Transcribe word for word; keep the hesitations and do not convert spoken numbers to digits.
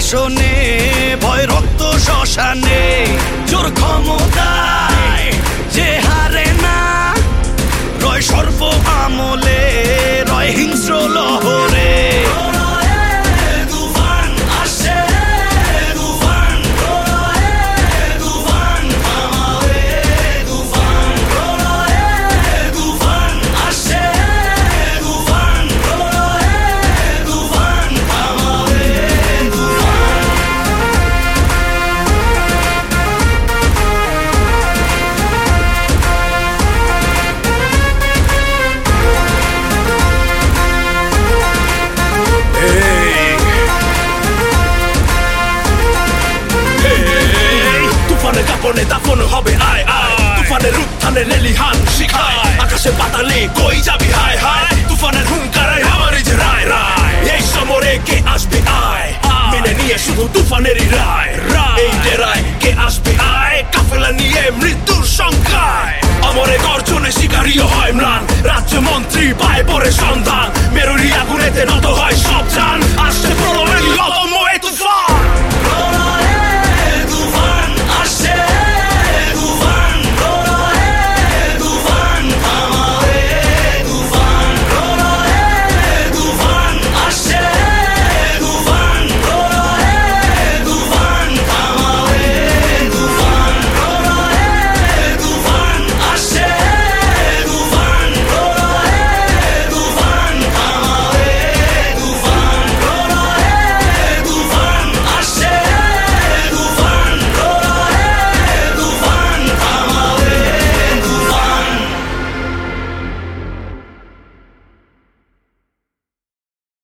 শাসনে ভয় রক্ত শ্মশানে জোর ক্ষমতায় যে হারে না রয় সর্ব আমলে রয় হিংস্র লহরে কাপনে দাফন হবে আয় আয় তুফানের উত্থানে লেলিহান শিখায় আকাশে পাতালে কই যাবি হায় হায় তুফানের হুঙ্কারায় আমার যে রায় রায় এই সমরে কে আসবে আয় মেনে নিয়ে শুধু তুফানেরই রায় এই ডেরায় কে আসবে আয় কাফেলা নিয়ে মৃত্যুর সংখ্যায় অমরে গর্জনে শিকারীও হয় ম্লান রাজ্য মন্ত্রী পায় পরে সন্ধান মেরুরি আগুনেতে নত হয় সব জান